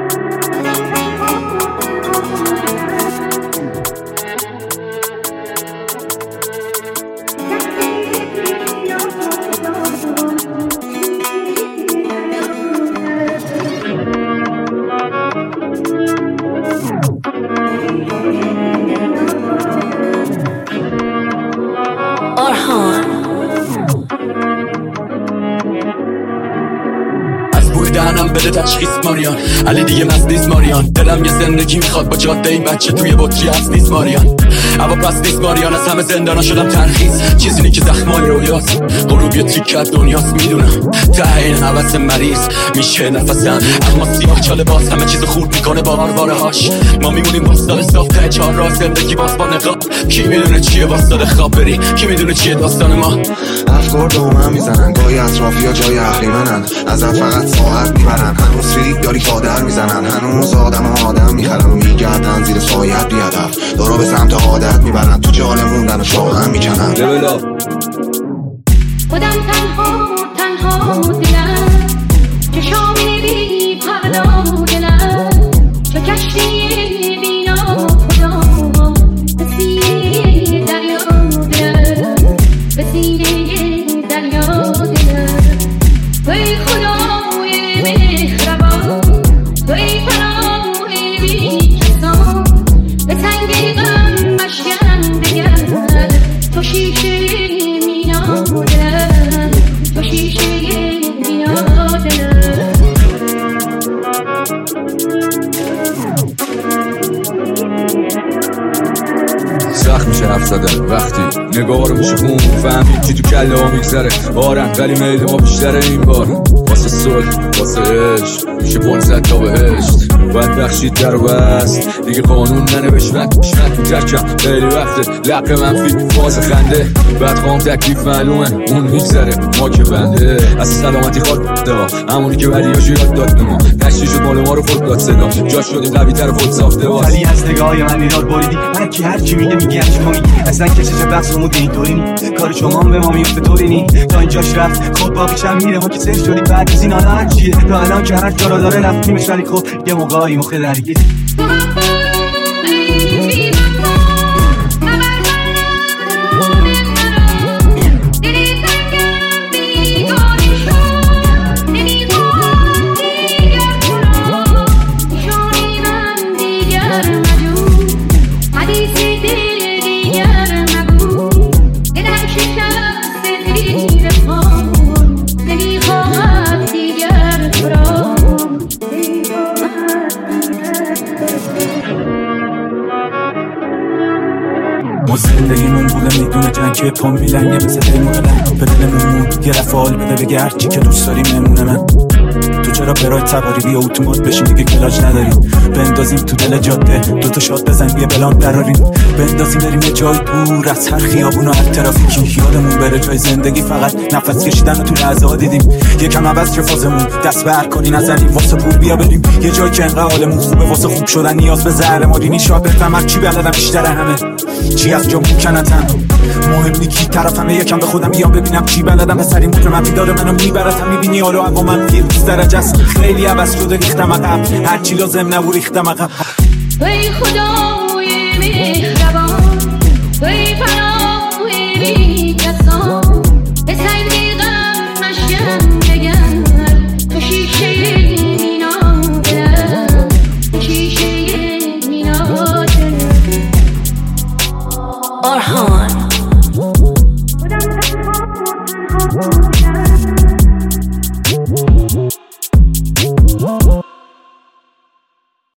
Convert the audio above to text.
دهنم بده تشخیص ماریان علی دیگه مست نیست ماریان دلم یه زندگی میخواد با جاده این بچه توی بطری هست نیست ماریان هوا پس نیست ماریان از همه زندانا شدم ترخیص چیزی نی که زخمای رویاست غروب یه تیکت دنیاست میدونم ته این حوث مریض میشه نفسم اما سیاه چاله باز همه چیزو خورد میکنه با آرواره هاش ما میمونیم واسطال صاف ته چهار راه زندگی باز با نقاب کی میدونه چیه واسطال خواب بری کی میدونه چیه داستان ما افکار دومم میزنن گاهی اطرافی ها جای اهریمنن ازم فقط ساعت میبرن هنوز فریک داری پادر میزنن هنوز آدم میخرن و میگردن زیر سایت بیادف دارو به سمت عادت میبرن تو جان موندن و شاهم میکنن خودم تنها دلم چشامی بی پردا دلم چه کشتی بینا خدا به سینه دریا دلم به سینه دریا دلم توی خدای مهربان توی پناه بی کسان به تنگ غم مشکن بگرد تو شیشه مینا دلم تو شیشه مینا دلم سخت میشه حرف زدن وقتی نگاه رو میشه خون فهمید چی تو کله ها میگذره آرم ولی میل ما بیشتره این بار واسه صلح واسه عشق میشه پل زد تا بهشت باید بخشید در و بست دیگه قانون ننوشت تو ترکم خیلی وقته لق منفی فاز خنده بعد خواهم تکلیف معلومه اون میگذره ما که بنده از سلامتی خواد دوا همونی که بدیاشو یاد داد به ما تشتی شد مال ما رو خود داد صدا جاش شدیم قوی تر خود ساخته باز ولی از نگاه من ایراد بریدی من کی هر چی میگه هر چی تو میگی اصلا کشش بحثمون اینطوری نی کار شما به ما میفته طوری نی تا اینجاش رفت خود باقیشم میره ما که سر شدیم بعد از این حالا چیه تا الان که هر جا رو داره رفتیمش ولی خب یه موقعی مخ درگیر زندگیمون بوده میدونه جنگ که پا میلنگه مثل دلمون لنگ به دلمون یه رفال بده بگه هرچی که دوست داری مهمونه من تو چرا برای سواری بیا اتومات بشین دیگه کلاج نداریم بندازیم تو دل جاده دوتا شات بزن یه بلان دراریم بندازیم بریم یه جای دور از هر خیابون و هر ترافیکی یادمون بره جای زندگی فقط نفس کشیدن و تو لحظه ها دیدیم یکم عوض که فازمون دست بر کنی نزنیم واسه پول بیا بریم یه جای که انقدر حالمون خوبه واسه خوب شدن نیاز به زهر مارینی شاد بفهم چی بلدم بیشتر همه چی از جا ممکنتم مهم نی کی طرفمه یکم به خودم بیام ببینم چی بلدم پسری مطمئنی داره منو میبرتم میبینی آره اقا من 20 درجه است خیلی عوض شده ریختم عقب هر چی لازم نبود ریختم عقب توی خدای مهربان توی پناه بی کسان به سنگ غم مشکن بگرد تو شیشه مینا دلم تو شیشه مینا دلم آرهان